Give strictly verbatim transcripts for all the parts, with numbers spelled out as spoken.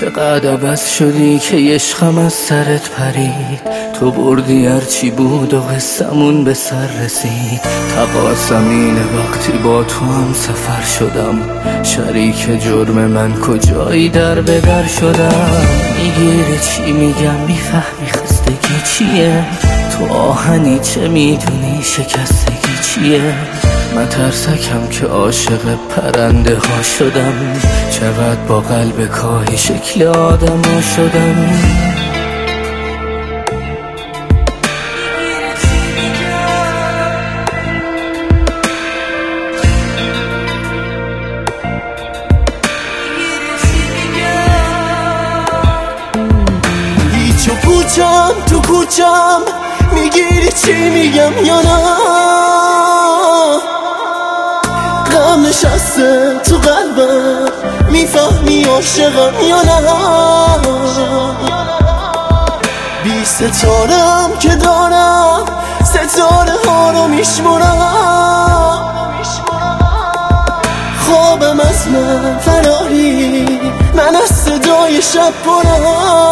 چقدر عوض شدی که عشقم از سرت پرید. تو بردی هرچی بود و قصمون به سر رسید. تقاصم اینه وقتی با تو هم سفر شدم، شریک جرم من کجایی در به در شدم. میگیری چی میگم میفهمی خستگی چیه؟ تو آهنی چه میدونی شکستگی چیه؟ من ترسکم که عاشق پرنده ها شدم، چقدر با قلب کاهی شکل آدم ها شدم. هیچ و پوچم تو کوچم، میگیری چی میگم یا نه؟ غم نشسته تو قلبم، میفهمی عاشقم یا نه؟ بی ستارم که دارم، ستاره ها رو میشمرم. خوابم از من فراری، من از صدای شب پرم.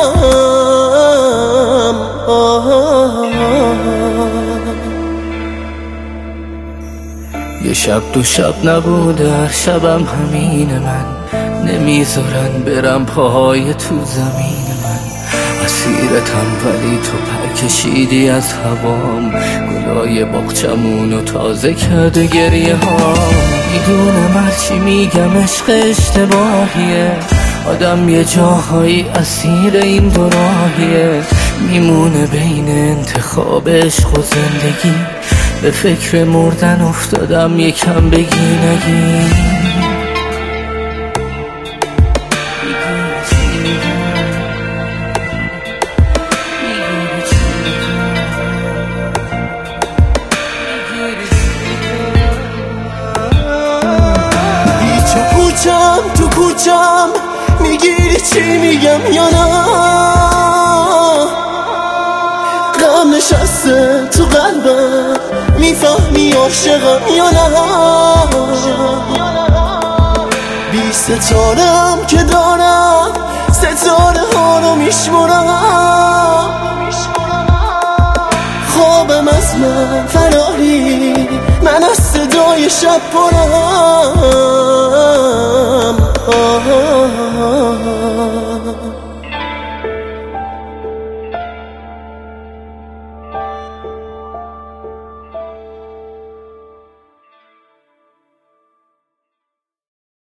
یه شب دو شب نبوده هر شبم همین من، نمیذارن برم پاهای تو زمین من. اسیرتم ولی تو پر کشیدی از هوام، گلای باغچمونو تازه کرده گریه ها. میدونم هرچی میگم عشق اشتباهیه، آدم یه جاهایی اسیر این دو راهیه. میمونه بین انتخاب عشق و زندگی، به فکر مردن افتادم یکم بگی نگی. هیچ و کوچم تو کوچم، میگیری چی میگم یا نه؟ غم نشسته تو قلبم، میفهمی عاشقم یا نه؟ بی ستارم که دارم، ستاره ها رو میشمرم. خوابم از من فراری، من از صدای شب پرم.